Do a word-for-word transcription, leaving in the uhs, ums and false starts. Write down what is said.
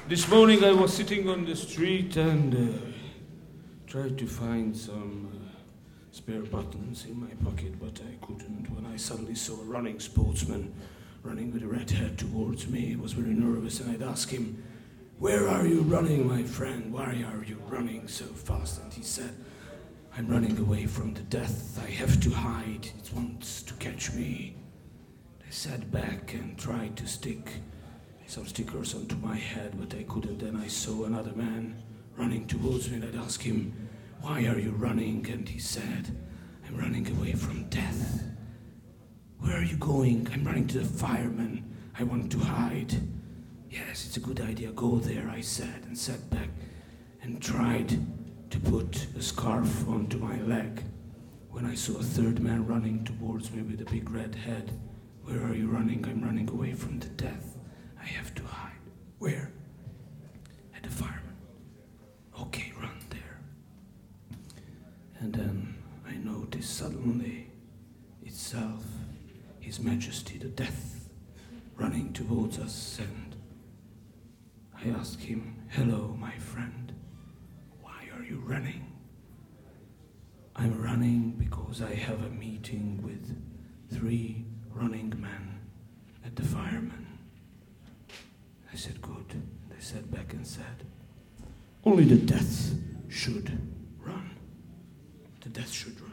This morning I was sitting on the street and uh, tried to find some uh, spare buttons in my pocket, but I couldn't when I suddenly saw a running sportsman running with a red hat towards me. I was very nervous and I'd ask him, "Where are you running, my friend? Why are you running so fast?" And he said, "I'm running away from the death. I have to hide. It wants to catch me." I sat back and tried to stick some stickers onto my head, but I couldn't. Then I saw another man running towards me and I'd ask him, "Why are you running?" And he said, "I'm running away from death." "Where are you going?" "I'm running to the firemen. I want to hide." "Yes, it's a good idea. Go there," I said, and sat back and tried to put a scarf onto my leg when I saw a third man running towards me with a big red head. "Where are you running?" "I'm running away from the death. I have to hide." "Where?" "At the firemen." "Okay, run there." And then I noticed suddenly itself, His Majesty the Death, running towards us, and I asked him, "Hello, my friend, why are you running?" "I'm running because I have a meeting with three running men at the firemen." I said, "Good." They sat back and said, "Only the death should run. The death should run."